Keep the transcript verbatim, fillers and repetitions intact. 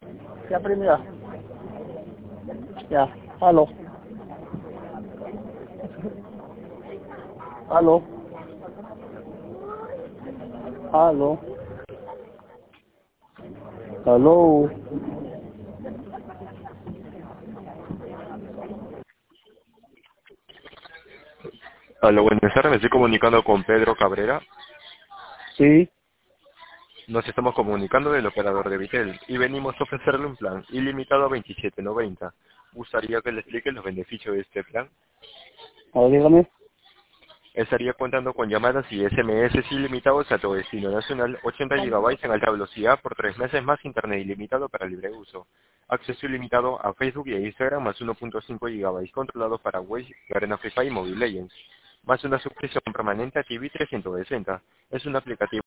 Ya, primera. Ya, aló. Aló. Aló. Aló. Hola, buenas tardes, me estoy comunicando con Pedro Cabrera. Sí. Nos estamos comunicando del operador de Vitel y venimos a ofrecerle un plan ilimitado a veintisiete noventa. ¿Gustaría que le explique los beneficios de este plan? A ver, dígame. Estaría contando con llamadas y S M S ilimitados a todo destino nacional, ochenta gigabytes en alta velocidad por tres meses más internet ilimitado para libre uso. Acceso ilimitado a Facebook y a Instagram más uno punto cinco gigabytes controlados para Waze, Garena Free Fire y Mobile Legends. Más una suscripción permanente a T V trescientos sesenta. Es un aplicativo